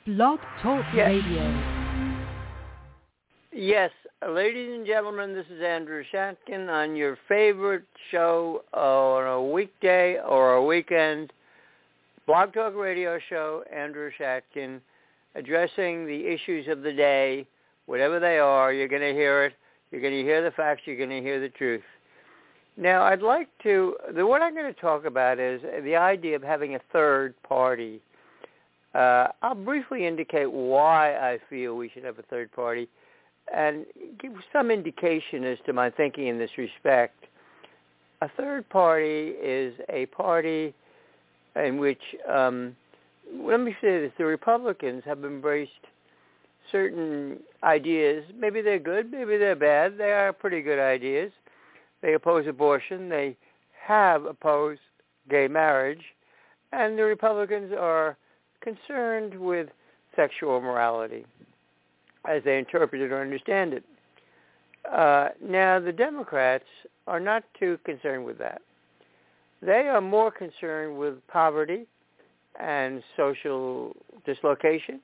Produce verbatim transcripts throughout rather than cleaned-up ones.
Blog Talk Yes. Radio. Yes, ladies and gentlemen, this is Andrew Shatkin on your favorite show on a weekday or a weekend, Blog Talk Radio show, Andrew Shatkin, addressing the issues of the day, whatever they are. You're going to hear it. You're going to hear the facts. You're going to hear the truth. Now, I'd like to, the, what I'm going to talk about is the idea of having a third party. Uh, I'll briefly indicate why I feel we should have a third party and give some indication as to my thinking in this respect. A third party is a party in which, um, let me say this, the Republicans have embraced certain ideas. Maybe they're good, maybe they're bad. They are pretty good ideas. They oppose abortion. They have opposed gay marriage. And the Republicans are concerned with sexual morality as they interpret it or understand it. Uh, now, the Democrats are not too concerned with that. They are more concerned with poverty and social dislocation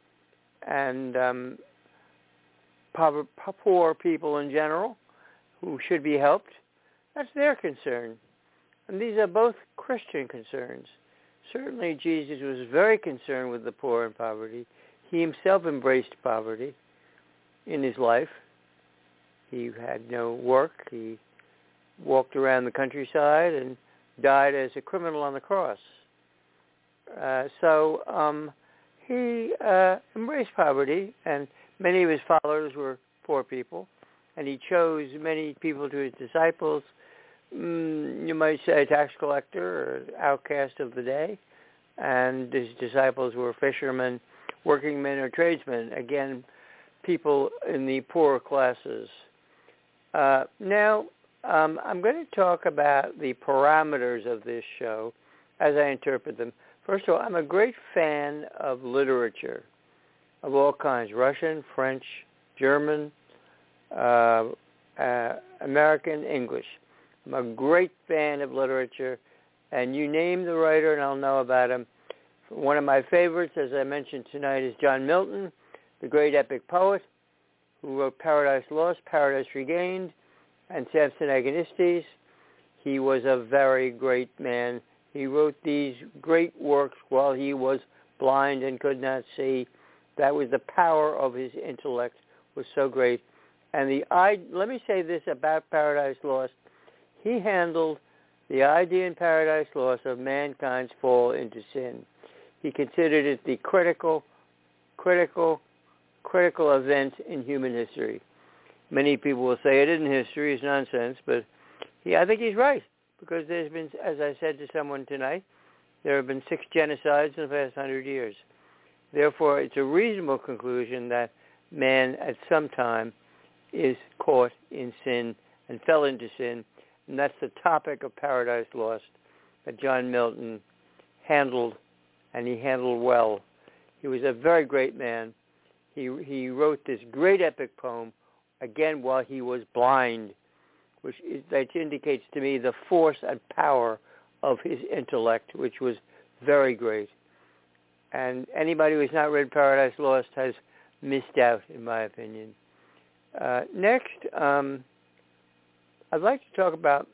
and um, poor, poor people in general who should be helped. That's their concern. And these are both Christian concerns. Certainly, Jesus was very concerned with the poor and poverty. He himself embraced poverty in his life. He had no work. He walked around the countryside and died as a criminal on the cross. Uh, so um, he uh, embraced poverty, and many of his followers were poor people, and he chose many people to his disciples. Mm, you might say a tax collector or outcast of the day, and his disciples were fishermen, working men, or tradesmen, again, people in the poorer classes. Uh, now, um, I'm going to talk about the parameters of this show as I interpret them. First of all, I'm a great fan of literature of all kinds, Russian, French, German, uh, uh, American, English. I'm a great fan of literature, and you name the writer and I'll know about him. One of my favorites, as I mentioned tonight, is John Milton, the great epic poet who wrote Paradise Lost, Paradise Regained, and Samson Agonistes. He was a very great man. He wrote these great works while he was blind and could not see. That was the power of his intellect, was so great. And the I, let me say this about Paradise Lost. He handled the idea in Paradise Lost of mankind's fall into sin. He considered it the critical, critical, critical event in human history. Many people will say it isn't history, it's nonsense, but he, I think he's right, because there's been, as I said to someone tonight, there have been six genocides in the past hundred years. Therefore, it's a reasonable conclusion that man at some time is caught in sin and fell into sin. And that's the topic of Paradise Lost that John Milton handled, and he handled well. He was a very great man. He he wrote this great epic poem, again, while he was blind, which is, that indicates to me the force and power of his intellect, which was very great. And anybody who has not read Paradise Lost has missed out, in my opinion. Uh, next, um, I'd like to talk about,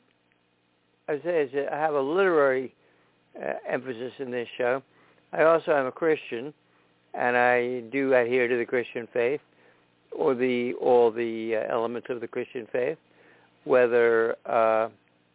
as I say, I have a literary uh, emphasis in this show. I also am a Christian, and I do adhere to the Christian faith, or the all the uh, elements of the Christian faith, whether uh,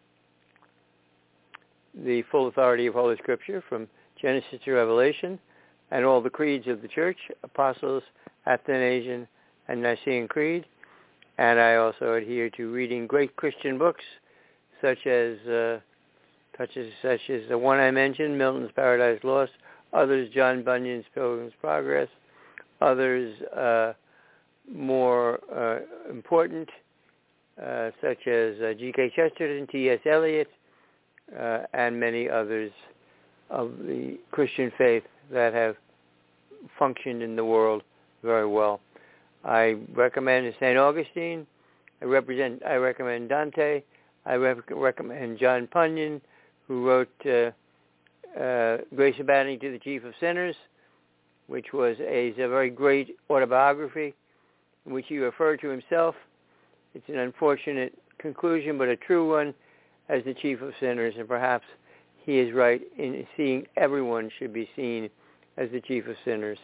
the full authority of Holy Scripture from Genesis to Revelation, and all the creeds of the Church, Apostles, Athanasian, and Nicene Creed. And I also adhere to reading great Christian books, such as uh, such as such as the one I mentioned, Milton's Paradise Lost. Others, John Bunyan's Pilgrim's Progress. Others, uh, more uh, important, uh, such as uh, G K Chesterton, T S Eliot, uh, and many others of the Christian faith that have functioned in the world very well. I recommend Saint Augustine. I represent. I recommend Dante. I rec- recommend John Bunyan, who wrote uh, uh, Grace Abounding to the Chief of Sinners, which was a, a very great autobiography in which he referred to himself. It's an unfortunate conclusion, but a true one, as the chief of sinners, and perhaps he is right in seeing everyone should be seen as the chief of sinners,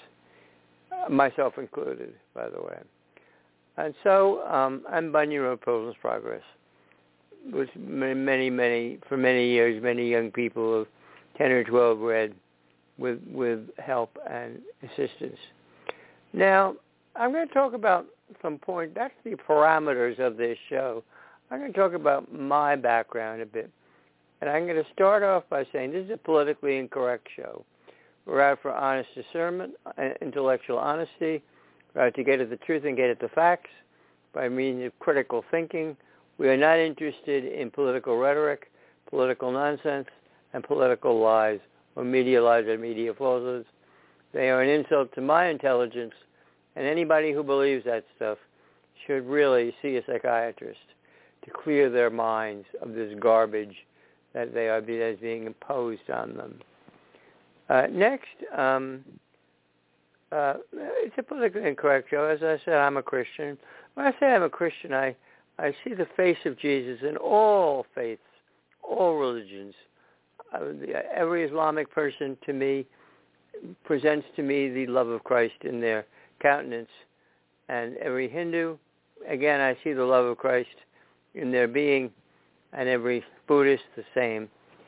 myself included, by the way. And so, um, and Bunyan wrote Pilgrim's Progress, which many, many, for many years, many young people of ten or twelve read with with help and assistance. Now, I'm going to talk about some point. That's the parameters of this show. I'm going to talk about my background a bit. And I'm going to start off by saying this is a politically incorrect show. We're out for honest discernment, intellectual honesty. We're out to get at the truth and get at the facts by means of critical thinking. We are not interested in political rhetoric, political nonsense, and political lies, or media lies or media falsehoods. They are an insult to my intelligence, and anybody who believes that stuff should really see a psychiatrist to clear their minds of this garbage that they are that is being imposed on them. Uh, next, um, uh, it's a politically incorrect show. As I said, I'm a Christian. When I say I'm a Christian, I, I see the face of Jesus in all faiths, all religions. Uh, every Islamic person to me presents to me the love of Christ in their countenance. And every Hindu, again, I see the love of Christ in their being, and every Buddhist the same.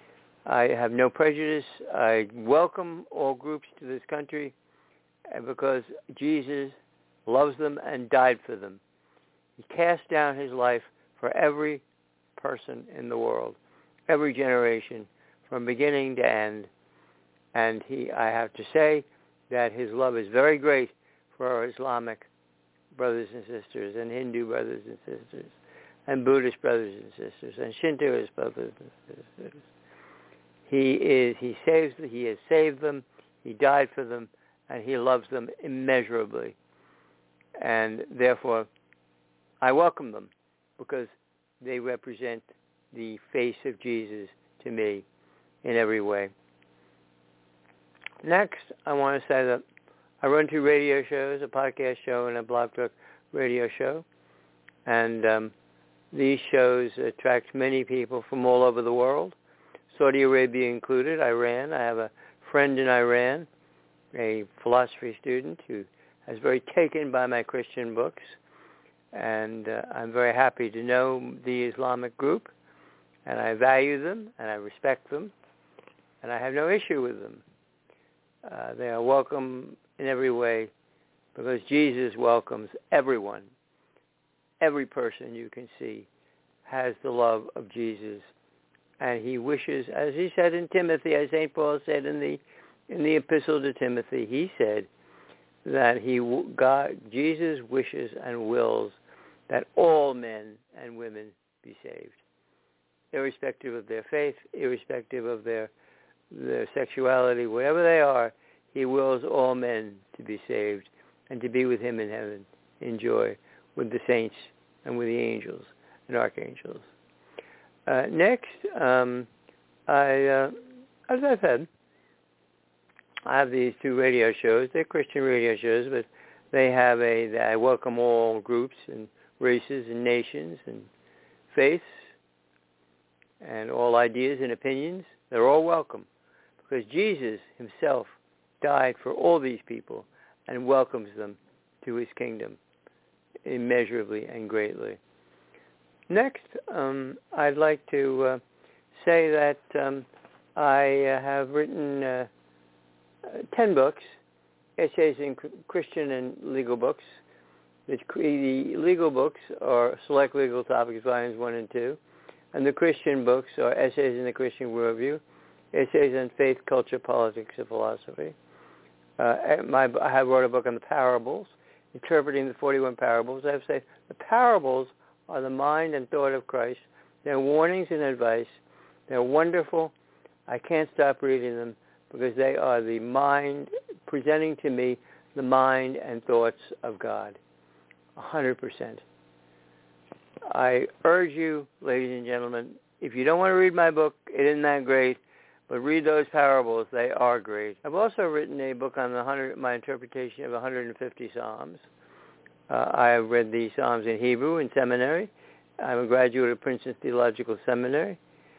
I have no prejudice. I welcome all groups to this country because Jesus loves them and died for them. He cast down his life for every person in the world, every generation, from beginning to end. And he, I have to say that his love is very great for our Islamic brothers and sisters, and Hindu brothers and sisters, and Buddhist brothers and sisters, and Shintoist brothers and sisters. He is, he saves, he has saved them, he died for them, and he loves them immeasurably. And therefore, I welcome them because they represent the face of Jesus to me in every way. Next, I want to say that I run two radio shows, a podcast show and a Blog Talk radio show. And um, these shows attract many people from all over the world, Saudi Arabia included, Iran. I have a friend in Iran, a philosophy student who is very taken by my Christian books. And uh, I'm very happy to know the Islamic group, and I value them, and I respect them, and I have no issue with them. Uh, they are welcome in every way because Jesus welcomes everyone. Every person you can see has the love of Jesus, and he wishes, as he said in Timothy, as Saint Paul said in the in the epistle to Timothy, he said that he God Jesus wishes and wills that all men and women be saved, irrespective of their faith, irrespective of their their sexuality, whatever they are. He wills all men to be saved and to be with him in heaven, in joy, with the saints and with the angels and archangels. Uh, next, um, I, uh, as I said, I have these two radio shows. They're Christian radio shows, but they have a, I welcome all groups and races and nations and faiths and all ideas and opinions. They're all welcome because Jesus himself died for all these people and welcomes them to his kingdom immeasurably and greatly. Next, um, I'd like to uh, say that um, I uh, have written uh, uh, ten books, essays in Christian and legal books. The, the legal books are Select Legal Topics, Volumes one and two, and the Christian books are Essays in the Christian Worldview, Essays on Faith, Culture, Politics, and Philosophy. Uh, my, I have wrote a book on the parables, interpreting the forty-one parables. I have said the parables are the mind and thought of Christ. They're warnings and advice. They're wonderful. I can't stop reading them because they are the mind, presenting to me the mind and thoughts of God, one hundred percent. I urge you, ladies and gentlemen, if you don't want to read my book, it isn't that great, but read those parables. They are great. I've also written a book on the one hundred, my interpretation of one hundred fifty Psalms. Uh, I read the Psalms in Hebrew in seminary. I'm a graduate of Princeton Theological Seminary,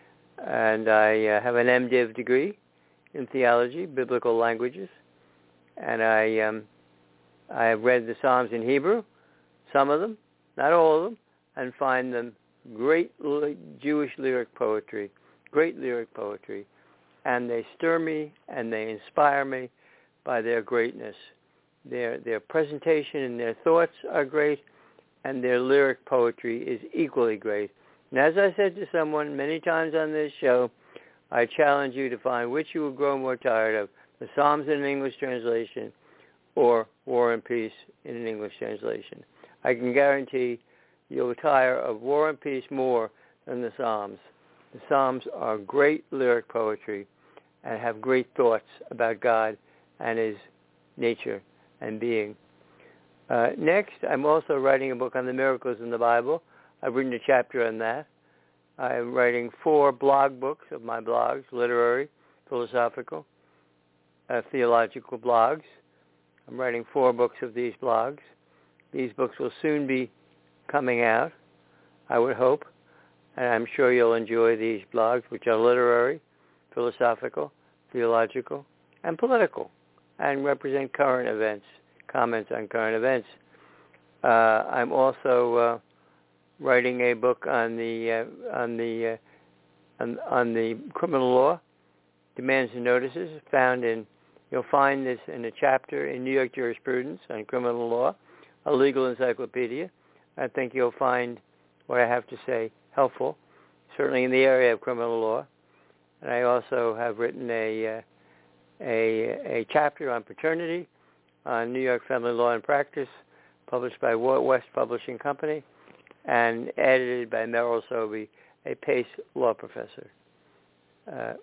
and I uh, have an MDiv degree in theology, biblical languages, and I um, I have read the Psalms in Hebrew, some of them, not all of them, and find them great Jewish lyric poetry, great lyric poetry, and they stir me and they inspire me by their greatness. Their their presentation and their thoughts are great, and their lyric poetry is equally great. And as I said to someone many times on this show, I challenge you to find which you will grow more tired of, the Psalms in an English translation or War and Peace in an English translation. I can guarantee you'll tire of War and Peace more than the Psalms. The Psalms are great lyric poetry and have great thoughts about God and his nature and being. Uh, next, I'm also writing a book on the miracles in the Bible. I've written a chapter on that. I'm writing four blog books of my blogs, literary, philosophical, uh, theological blogs. I'm writing four books of these blogs. These books will soon be coming out, I would hope, and I'm sure you'll enjoy these blogs, which are literary, philosophical, theological, and political, and represent current events, comments on current events. Uh, I'm also uh, writing a book on the uh, on the uh, on, on the criminal law, demands and notices, found in. You'll find this in a chapter in New York Jurisprudence on criminal law, a legal encyclopedia. I think you'll find what I have to say helpful, certainly in the area of criminal law. And I also have written a uh, a, a chapter on paternity on New York Family Law and Practice, published by West Publishing Company, and edited by Merrill Sobey, a Pace law professor. Uh,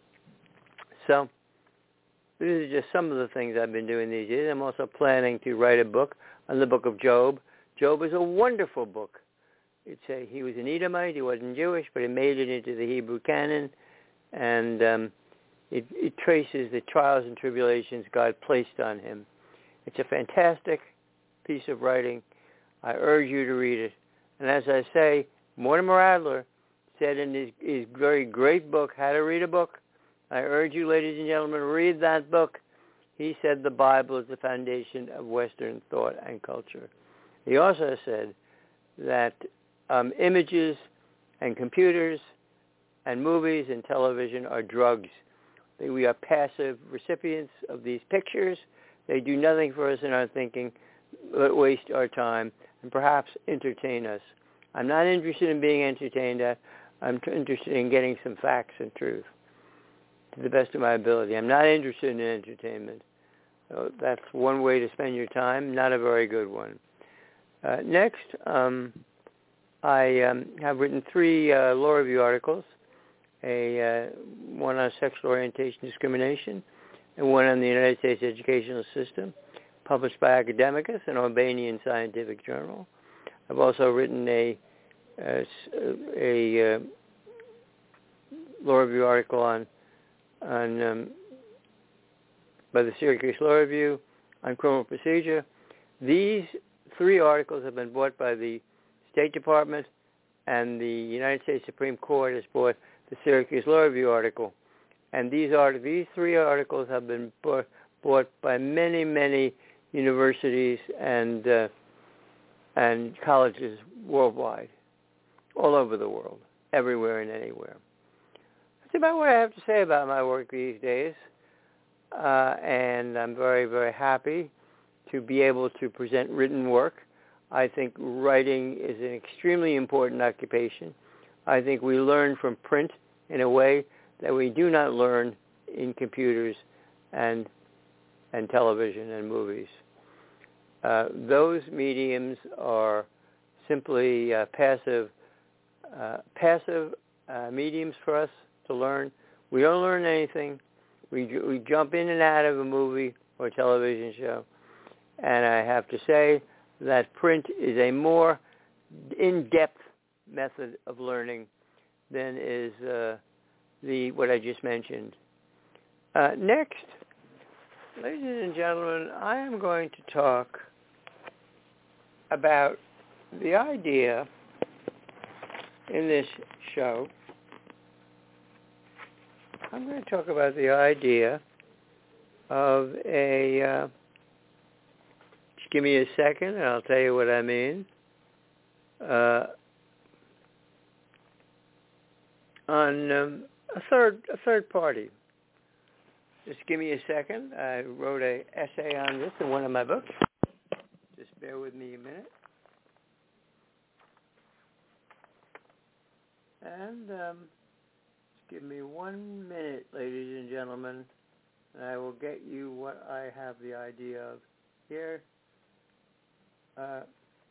so these are just some of the things I've been doing these days. I'm also planning to write a book on the book of Job. Job is a wonderful book. It's a, he was an Edomite. He wasn't Jewish, but he made it into the Hebrew canon, and um, it, it traces the trials and tribulations God placed on him. It's a fantastic piece of writing. I urge you to read it. And as I say, Mortimer Adler said in his, his very great book, How to Read a Book, I urge you, ladies and gentlemen, read that book. He said the Bible is the foundation of Western thought and culture. He also said that um, images and computers and movies and television are drugs. We are passive recipients of these pictures. They do nothing for us in our thinking, but waste our time and perhaps entertain us. I'm not interested in being entertained at. I'm interested in getting some facts and truth to the best of my ability. I'm not interested in entertainment. So that's one way to spend your time, not a very good one. Uh, next, um, I um, have written three uh, law review articles, a uh, one on sexual orientation discrimination, and one on the United States educational system, published by Academicus, an Albanian scientific journal. I've also written a a, a uh, law review article on on um, by the Syracuse Law Review on criminal procedure. These three articles have been bought by the State Department, and the United States Supreme Court has bought the Syracuse Law Review article. And these art- these three articles have been bought, bought by many, many universities and uh, and colleges worldwide, all over the world, everywhere and anywhere. That's about what I have to say about my work these days. Uh, and I'm very, very happy to be able to present written work. I think writing is an extremely important occupation. I think we learn from print in a way that we do not learn in computers and and television and movies. Uh, those mediums are simply uh, passive uh, passive uh, mediums for us to learn. We don't learn anything. We we jump in and out of a movie or television show, and I have to say that print is a more in-depth method of learning than is uh, the what I just mentioned. Uh, next, ladies and gentlemen, I am going to talk about the idea in this show. I'm going to talk about the idea of a, uh, just give me a second and I'll tell you what I mean, uh, on um, a third a third party. Just give me a second. I wrote an essay on this in one of my books. Just bear with me a minute. And um, just give me one minute, ladies and gentlemen, and I will get you what I have the idea of here. Uh,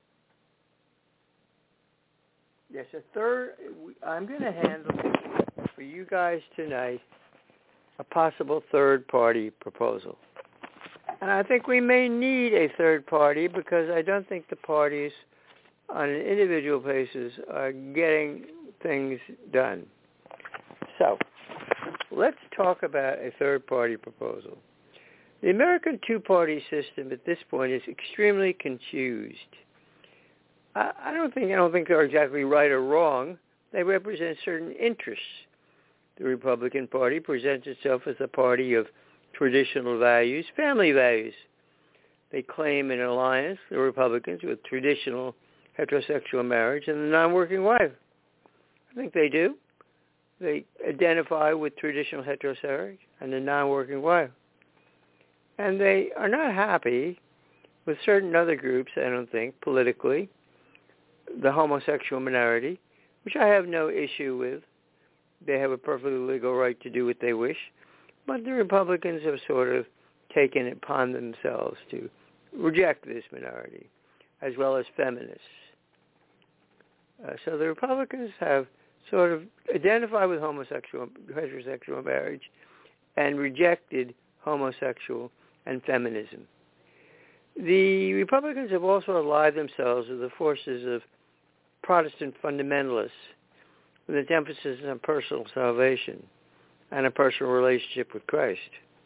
yes, a third, I'm going to handle for you guys tonight a possible third-party proposal. And I think we may need a third party because I don't think the parties on an individual basis are getting things done. So, let's talk about a third-party proposal. The American two-party system at this point is extremely confused. I, I don't think I don't think they're exactly right or wrong. They represent certain interests. The Republican Party presents itself as a party of traditional values, family values. They claim an alliance, the Republicans, with traditional heterosexual marriage and the non-working wife. I think they do. They identify with traditional heterosexual and the non-working wife. And they are not happy with certain other groups, I don't think, politically, the homosexual minority, which I have no issue with. They have a perfectly legal right to do what they wish. But the Republicans have sort of taken it upon themselves to reject this minority, as well as feminists. Uh, so the Republicans have sort of identified with homosexual, heterosexual marriage and rejected homosexual and feminism. The Republicans have also allied themselves with the forces of Protestant fundamentalists with its emphasis on personal salvation and a personal relationship with Christ.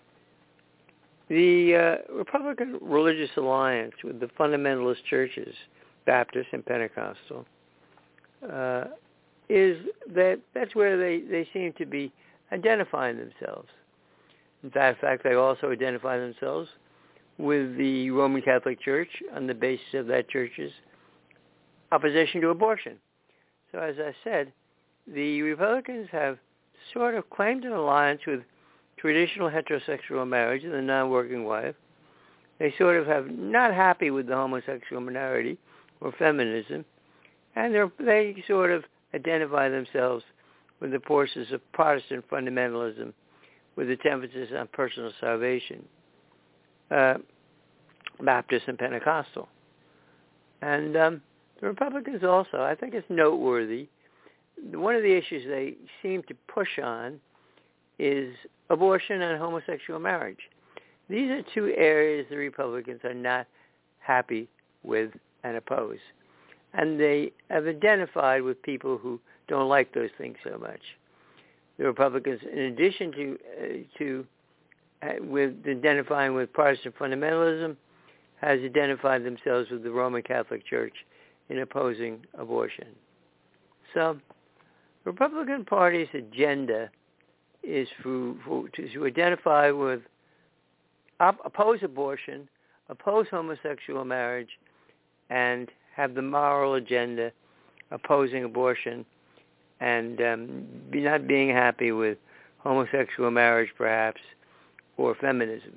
The uh, Republican religious alliance with the fundamentalist churches, Baptist and Pentecostal, uh, is that that's where they, they seem to be identifying themselves. In fact, they also identify themselves with the Roman Catholic Church on the basis of that church's opposition to abortion. So as I said, the Republicans have sort of claimed an alliance with traditional heterosexual marriage and the non-working wife. They sort of have not happy with the homosexual minority or feminism, and they sort of identify themselves with the forces of Protestant fundamentalism with its emphasis on personal salvation, uh, Baptist and Pentecostal. And um, the Republicans also, I think it's noteworthy, one of the issues they seem to push on is abortion and homosexual marriage. These are two areas the Republicans are not happy with and oppose. And they have identified with people who don't like those things so much. The Republicans, in addition to uh, to uh, with identifying with Protestant fundamentalism, has identified themselves with the Roman Catholic Church in opposing abortion. So, the Republican Party's agenda is for, for, to, to identify with, op, oppose abortion, oppose homosexual marriage, and have the moral agenda opposing abortion and um, be not being happy with homosexual marriage, perhaps, or feminism.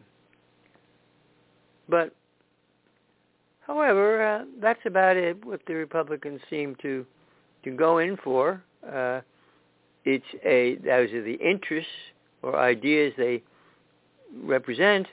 But, however, uh, that's about it, what the Republicans seem to, to go in for. Uh, it's a, those are the interests or ideas they represent.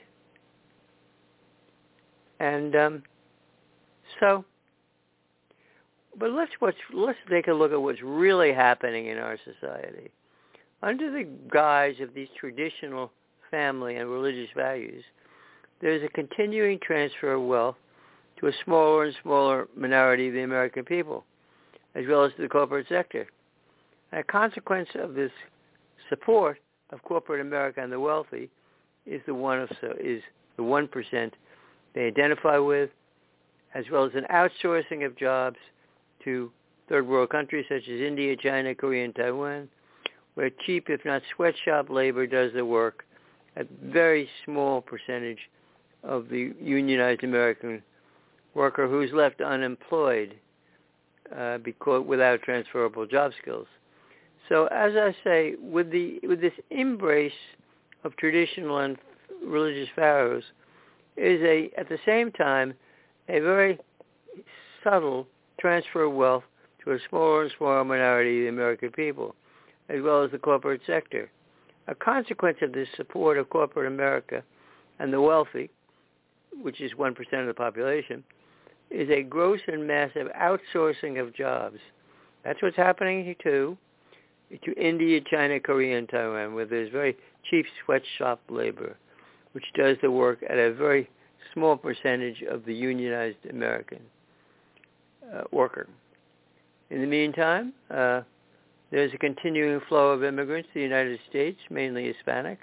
And um, so, but let's what's, let's take a look at what's really happening in our society. Under the guise of these traditional family and religious values, there's a continuing transfer of wealth to a smaller and smaller minority of the American people, as well as to the corporate sector. And a consequence of this support of corporate America and the wealthy is the one of so is the one percent they identify with, as well as an outsourcing of jobs to third world countries such as India, China, Korea, and Taiwan, where cheap, if not sweatshop labor, does the work. A very small percentage of the unionized American worker who's left unemployed uh, because without transferable job skills. So, as I say, with the with this embrace of traditional and religious pharaohs, is a at the same time a very subtle transfer of wealth to a smaller and smaller minority of the American people, as well as the corporate sector. A consequence of this support of corporate America and the wealthy, which is one percent of the population, is a gross and massive outsourcing of jobs. That's what's happening here too, to India, China, Korea, and Taiwan, where there's very cheap sweatshop labor, which does the work at a very small percentage of the unionized American uh, worker. In the meantime, uh, there's a continuing flow of immigrants to the United States, mainly Hispanic,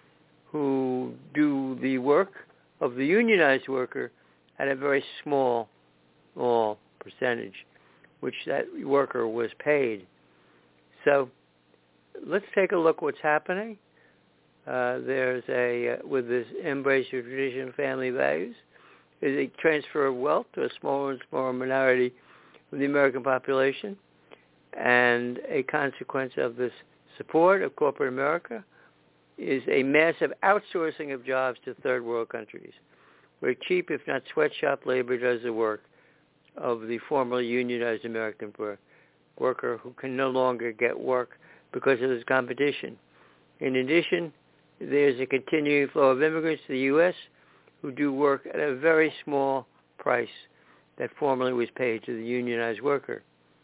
who do the work of the unionized worker at a very small, small percentage, which that worker was paid. So let's take a look what's happening. Uh, there's a, uh, with this embrace of traditional family values, is a transfer of wealth to a smaller and smaller minority of the American population, and a consequence of this support of corporate America is a massive outsourcing of jobs to third world countries, where cheap, if not sweatshop labor, does the work of the formerly unionized American worker who can no longer get work because of this competition. In addition, there's a continuing flow of immigrants to the U S who do work at a very small price that formerly was paid to the unionized worker.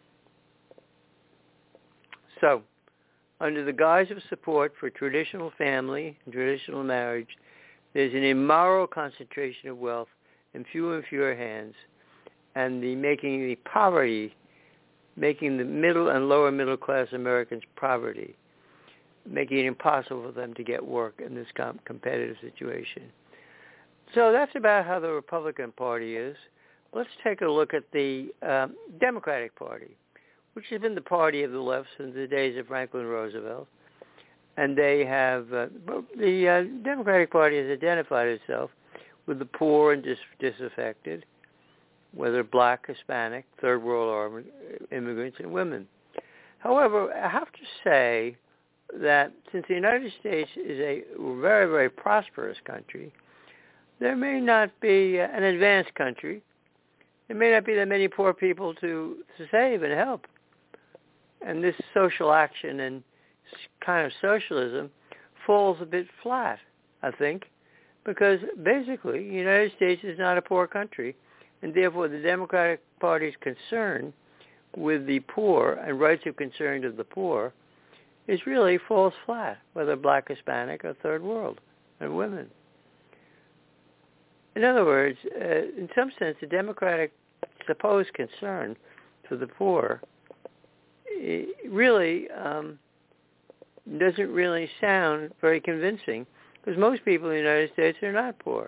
So, under the guise of support for traditional family and traditional marriage, there's an immoral concentration of wealth in fewer and fewer hands, and the making the poverty, making the middle and lower middle class Americans poverty, making it impossible for them to get work in this com- competitive situation. So that's about how the Republican Party is. Let's take a look at the um, Democratic Party, which has been the party of the left since the days of Franklin Roosevelt. And they have, uh, the uh, Democratic Party has identified itself with the poor and dis- disaffected, whether black, Hispanic, third world immigrants, and women. However, I have to say that since the United States is a very, very prosperous country, there may not be an advanced country. There may not be that many poor people to, to save and help. And this social action and kind of socialism falls a bit flat, I think, because basically the United States is not a poor country, and therefore the Democratic Party's concern with the poor and rights of concern of the poor is really falls flat, whether black, Hispanic, or third world, and women. In other words, uh, in some sense, the Democratic supposed concern for the poor really um, doesn't really sound very convincing, because most people in the United States are not poor.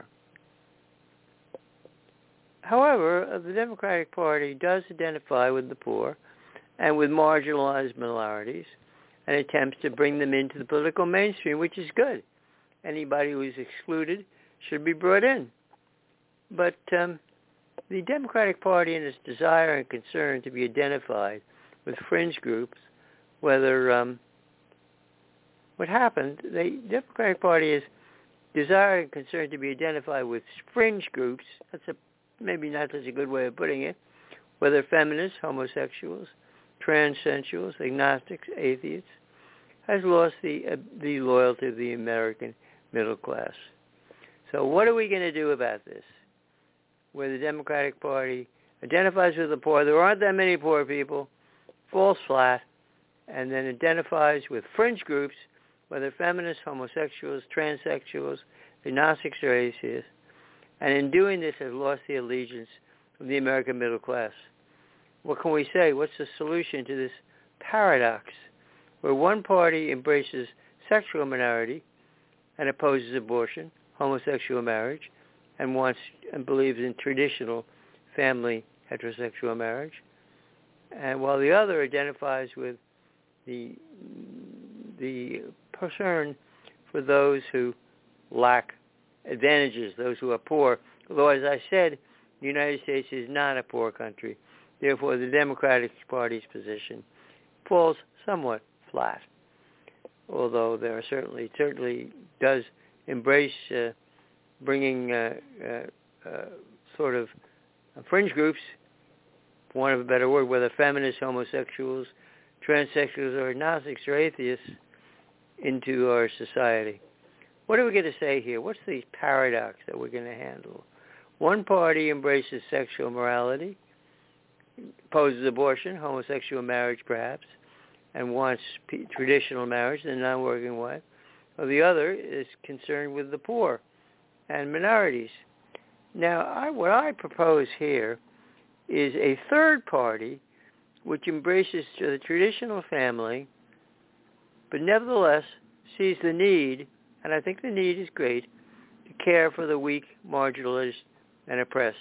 However, the Democratic Party does identify with the poor and with marginalized minorities and attempts to bring them into the political mainstream, which is good. Anybody who is excluded should be brought in. But um, the Democratic Party, in its desire and concern to be identified with fringe groups, whether um, what happened, the Democratic Party is desire and concern to be identified with fringe groups. That's a maybe not such a good way of putting it, whether feminists, homosexuals, transsexuals, agnostics, atheists, has lost the uh, the loyalty of the American middle class. So what are we going to do about this? Where the Democratic Party identifies with the poor, there aren't that many poor people, falls flat, and then identifies with fringe groups, whether feminists, homosexuals, transsexuals, agnostics, or atheists, and in doing this has lost the allegiance of the American middle class. What can we say? What's the solution to this paradox where one party embraces sexual minority and opposes abortion, homosexual marriage, and wants and believes in traditional family heterosexual marriage, and while the other identifies with the the concern for those who lack advantages, those who are poor. Although, as I said, the United States is not a poor country. Therefore, the Democratic Party's position falls somewhat flat, although there are certainly certainly does embrace uh, bringing uh, uh, uh, sort of fringe groups, for want of a better word, whether feminists, homosexuals, transsexuals, or agnostics, or atheists, into our society. What are we going to say here? What's the paradox that we're going to handle? One party embraces sexual morality, opposes abortion, homosexual marriage perhaps, and wants p- traditional marriage, the non-working wife. While the other is concerned with the poor and minorities. Now, I, what I propose here is a third party which embraces the traditional family, but nevertheless sees the need, and I think the need is great, to care for the weak, marginalized, and oppressed.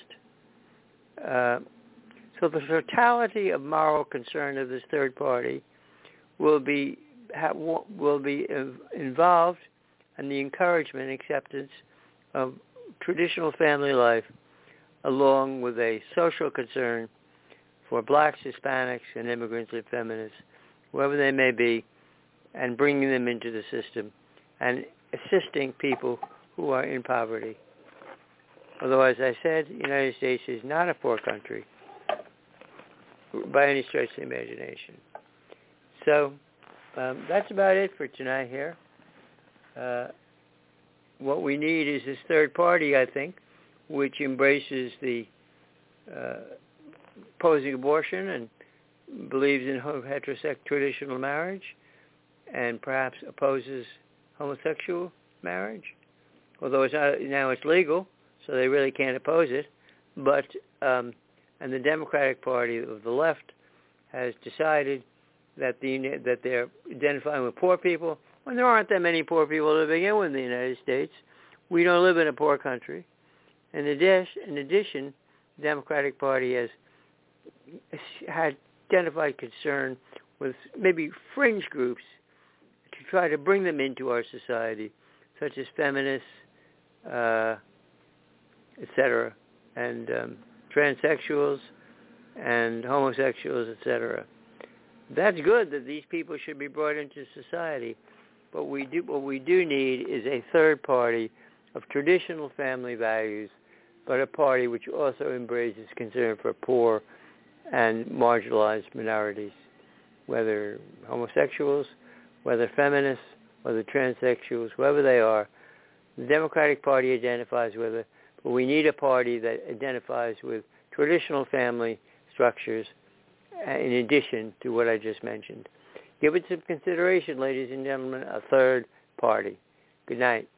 Uh, so the totality of moral concern of this third party will be ha, will be involved in the encouragement and acceptance of traditional family life, along with a social concern for blacks, Hispanics, and immigrants and feminists, whoever they may be, and bringing them into the system and assisting people who are in poverty. Although, as I said, the United States is not a poor country by any stretch of the imagination. So um, that's about it for tonight here. Uh, what we need is this third party, I think, which embraces the uh, opposing abortion and believes in heterosexual traditional marriage, and perhaps opposes homosexual marriage, although it's not, now it's legal, so they really can't oppose it. But um, and the Democratic Party of the left has decided that the that they're identifying with poor people when there aren't that many poor people to begin with in the United States. We don't live in a poor country. In addition, in addition, the Democratic Party has had identified concern with maybe fringe groups to try to bring them into our society, such as feminists, uh, et cetera, and um, transsexuals and homosexuals, et cetera. That's good that these people should be brought into society, but we do what we do need is a third party of traditional family values, but a party which also embraces concern for poor and marginalized minorities, whether homosexuals, whether feminists, whether transsexuals, whoever they are. The Democratic Party identifies with it, but we need a party that identifies with traditional family structures in addition to what I just mentioned. Give it some consideration, ladies and gentlemen, a third party. Good night.